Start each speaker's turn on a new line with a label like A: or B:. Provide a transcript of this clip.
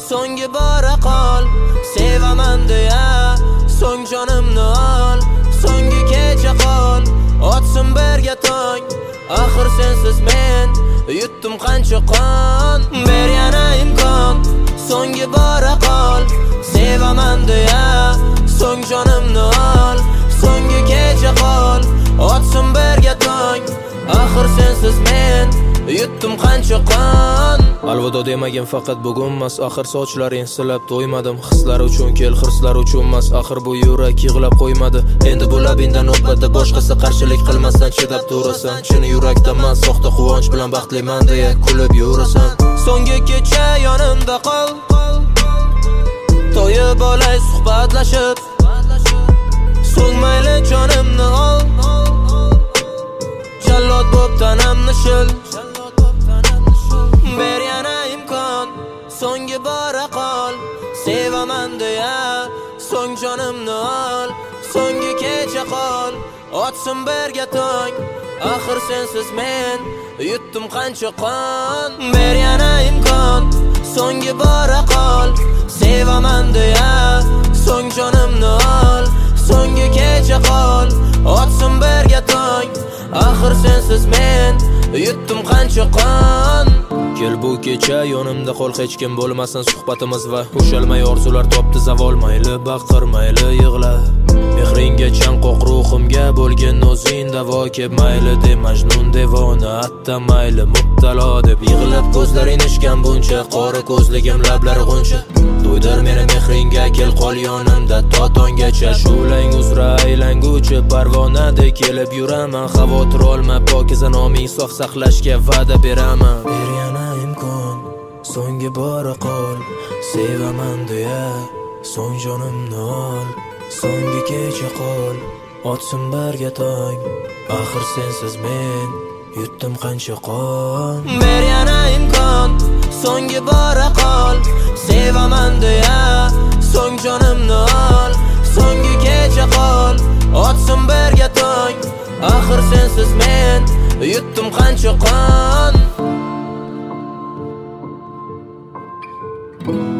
A: so'nggi bora qol. Sevaman deya so'ng jonimni ol. So'nggi kecha qol, otsin birga tong. Axir sensiz men yutdim qancha qon. Ber yana imkon, so'nggi bora qol. Sevaman deya so'ng jonimni ol. So'nggi kecha qol, otsin birga tong. Axir sensiz men yutdim qancha qon. Alvido demagin faqat bugunmas, axir sochlaring silab to'ymadim. Hislar uchun kel, hirslar uchunmas, axir bu yurak yig'lab qo'ymadi. Endi bu labingdan navbatda boshqasi qarshilik qilmasdan chidab turasan. Chini yurakdaman, soxta quvonch bilan baxtliman deya kulib yurasan. So'nggi kecha yonimda qol, to'yib olay suhbatlashib. So'ngmayli jonimni ol, jallod bo'p tanamni shil. Ber yana imkon, so'nggi bora qol. Sevaman deya so'ng jonimni ol. So'nggi kecha qol, otsin birga tong. Axir sensiz men yutdim qancha qon. Ber yana imkon, so'nggi bora qol. Sevaman deya so'ng jonimni ol. So'nggi kecha qol, otsin birga tong. Axir sensiz men yutdim qancha qon. Kel bu kecha yonimda qol, hech kim bo'lmasin suhbatimiz va ushalmay orzular topdi zavol. Mayli baqir, mayli yig'la, mehringga chanqoq ruhimga bo'lgin o'zing davo. Keb mayli de majnun devona, hatta mayli mubtalo deb yig'lab ko'zlaring ishgan buncha. Qora ko'zligim lablari g'uncha, to'ydir meni mehringga, kel qol yonimda to tonggacha. Shulang uzra aylanguchi parvonadek kelib yuraman. Xavotir olma, pokiza noming sof saqlashga va'da beraman. Ber yana imkon, so'nggi bora qol. Sevaman deya so'ng jonimni ol. So'nggi kecha qol, otsin birga tong. Axir sensiz men yutdim qancha qon. Ber yana imkon, so'nggi bora qol. Sevaman deya so'ng jonimni ol. So'nggi kecha qol, otsin birga tong. Axir sensiz men yutdim qancha qon.